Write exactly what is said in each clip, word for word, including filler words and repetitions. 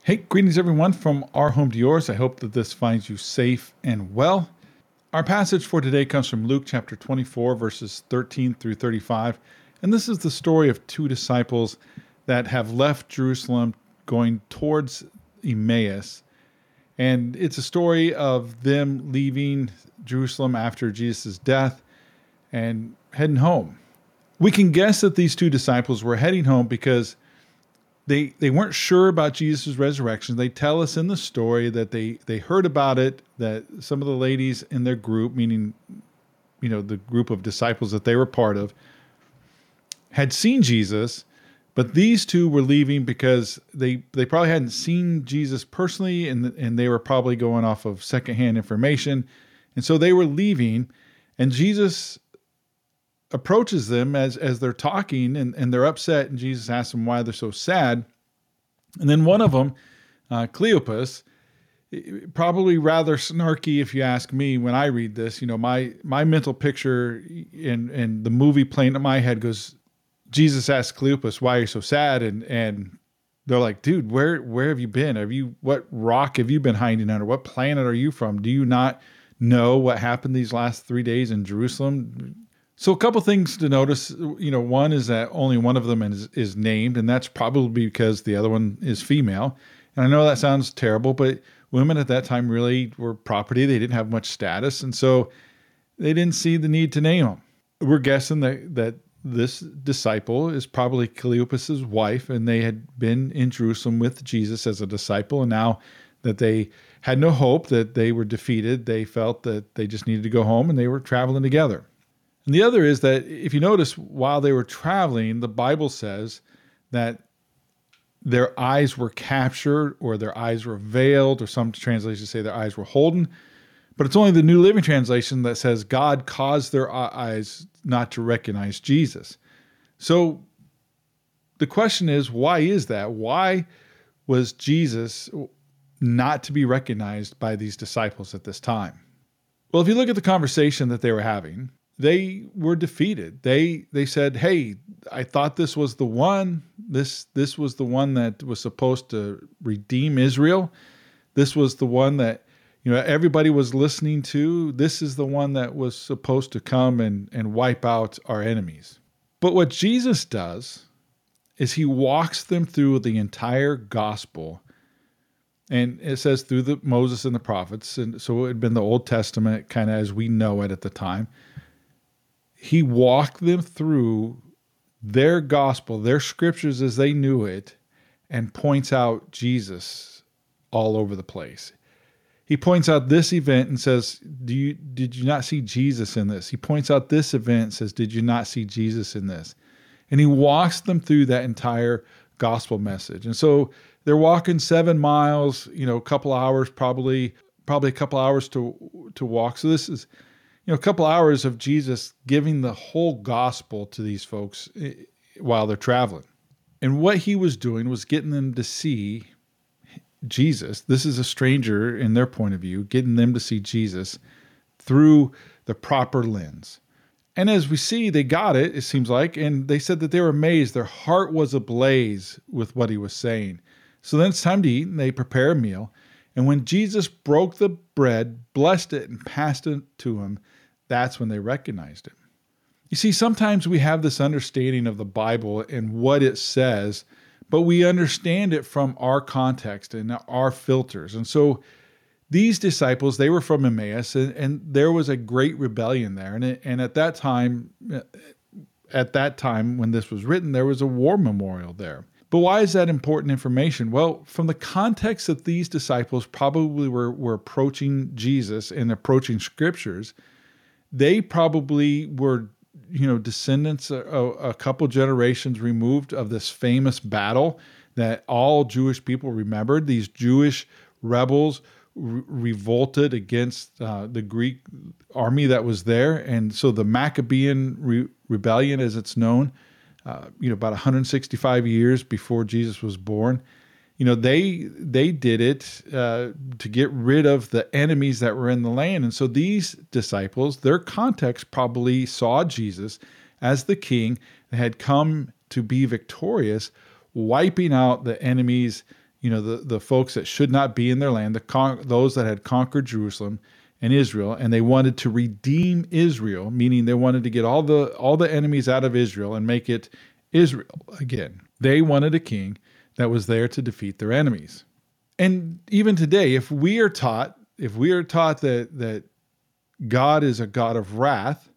Hey, greetings everyone from our home to yours. I hope that this finds you safe and well. Our passage for today comes from Luke chapter twenty-four, verses thirteen through thirty-five. And this is the story of two disciples that have left Jerusalem going towards Emmaus. And it's a story of them leaving Jerusalem after Jesus' death and heading home. We can guess that these two disciples were heading home because They they weren't sure about Jesus' resurrection. They tell us in the story that they, they heard about it, that some of the ladies in their group, meaning, you know, the group of disciples that they were part of, had seen Jesus, but these two were leaving because they, they probably hadn't seen Jesus personally, and, and they were probably going off of secondhand information. And so they were leaving, and Jesus approaches them as as they're talking, and, and they're upset, and Jesus asks them why they're so sad. And then one of them, uh, Cleopas, probably rather snarky if you ask me when I read this, you know, my my mental picture and and the movie playing in my head goes, Jesus asks Cleopas, why are you so sad? And and they're like, dude, where where have you been? Have you what rock have you been hiding under? What planet are you from? Do you not know what happened these last three days in Jerusalem? So a couple things to notice, you know, one is that only one of them is, is named, and that's probably because the other one is female. And I know that sounds terrible, but women at that time really were property. They didn't have much status, and so they didn't see the need to name them. We're guessing that, that this disciple is probably Cleopas's wife, and they had been in Jerusalem with Jesus as a disciple, and now that they had no hope, that they were defeated, they felt that they just needed to go home, and they were traveling together. And the other is that if you notice, while they were traveling, the Bible says that their eyes were captured, or their eyes were veiled, or some translations say their eyes were holden. But it's only the New Living Translation that says God caused their eyes not to recognize Jesus. So the question is, why is that? Why was Jesus not to be recognized by these disciples at this time? Well, if you look at the conversation that they were having, they were defeated. They they said, hey, I thought this was the one. This this was the one that was supposed to redeem Israel. This was the one that, you know, everybody was listening to. This is the one that was supposed to come and, and wipe out our enemies. But what Jesus does is he walks them through the entire gospel. And it says through the Moses and the prophets. And so it had been the Old Testament kind of as we know it at the time. He walked them through their gospel, their scriptures as they knew it, and points out Jesus all over the place. He points out this event and says, "Do you did you not see Jesus in this?" He points out this event and says, "Did you not see Jesus in this?" And he walks them through that entire gospel message. And so they're walking seven miles, you know, a couple hours, probably, probably a couple hours to to walk. So this is, you know, a couple hours of Jesus giving the whole gospel to these folks while they're traveling. And what he was doing was getting them to see Jesus. This is a stranger in their point of view, getting them to see Jesus through the proper lens. And as we see, they got it, it seems like, and they said that they were amazed. Their heart was ablaze with what he was saying. So then it's time to eat, and they prepare a meal. And when Jesus broke the bread, blessed it, and passed it to him, that's when they recognized him. You see, sometimes we have this understanding of the Bible and what it says, but we understand it from our context and our filters. And so these disciples, they were from Emmaus, and, and there was a great rebellion there. And, it, and at that time, at that time when this was written, there was a war memorial there. But why is that important information? Well, from the context that these disciples probably were, were approaching Jesus and approaching scriptures, they probably were, you know, descendants a, a couple generations removed of this famous battle that all Jewish people remembered. These Jewish rebels re- revolted against uh, the Greek army that was there. And so the Maccabean re- rebellion, as it's known, uh, you know, about one hundred sixty-five years before Jesus was born, you know, they they did it uh, to get rid of the enemies that were in the land. And so these disciples, their context probably saw Jesus as the king that had come to be victorious, wiping out the enemies, you know, the, the folks that should not be in their land, the con- those that had conquered Jerusalem and Israel, and they wanted to redeem Israel, meaning they wanted to get all the all the enemies out of Israel and make it Israel again. They wanted a king that was there to defeat their enemies. And even today, if we are taught, if we are taught that that God is a God of wrath,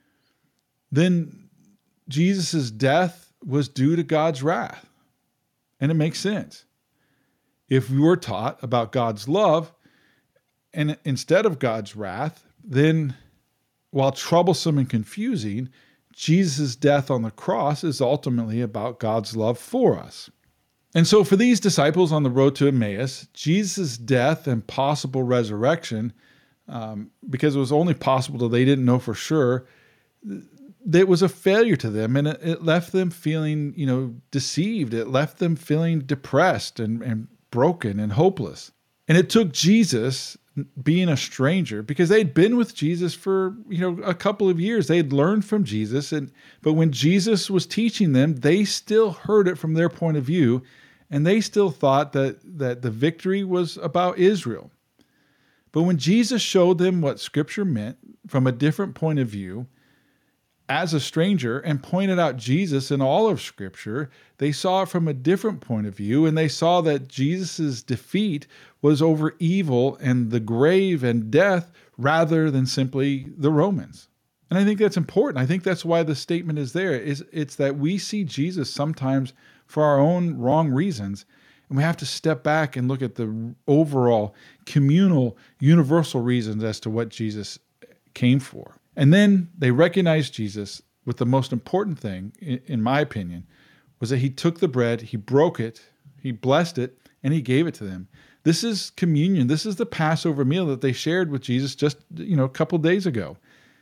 then Jesus' death was due to God's wrath. And it makes sense. If we were taught about God's love, and instead of God's wrath, then while troublesome and confusing, Jesus' death on the cross is ultimately about God's love for us. And so for these disciples on the road to Emmaus, Jesus' death and possible resurrection, um, because it was only possible that they didn't know for sure, it was a failure to them, and it, it left them feeling, you know, deceived. It left them feeling depressed and, and broken and hopeless. And it took Jesus being a stranger, because they'd been with Jesus for, you know, a couple of years. They'd learned from Jesus, and but when Jesus was teaching them, they still heard it from their point of view, and they still thought that that the victory was about Israel. But when Jesus showed them what Scripture meant from a different point of view, as a stranger, and pointed out Jesus in all of Scripture, they saw it from a different point of view, and they saw that Jesus' defeat was over evil and the grave and death rather than simply the Romans. And I think that's important. I think that's why the statement is there. Is it's that we see Jesus sometimes for our own wrong reasons, and we have to step back and look at the overall communal, universal reasons as to what Jesus came for. And then they recognized Jesus with the most important thing, in my opinion, was that he took the bread, he broke it, he blessed it, and he gave it to them. This is communion. This is the Passover meal that they shared with Jesus just, you know, a couple days ago.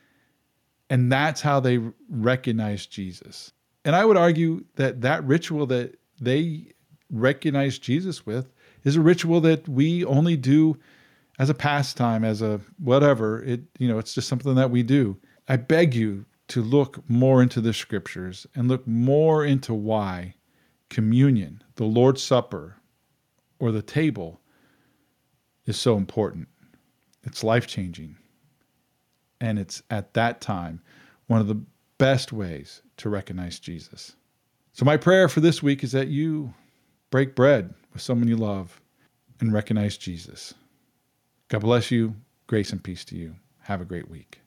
And that's how they recognized Jesus. And I would argue that that ritual that they recognized Jesus with is a ritual that we only do as a pastime, as a whatever. It, you know, it's just something that we do. I beg you to look more into the Scriptures and look more into why communion, the Lord's Supper, or the table is so important. It's life-changing. And it's at that time one of the best ways to recognize Jesus. So my prayer for this week is that you break bread with someone you love and recognize Jesus. God bless you. Grace and peace to you. Have a great week.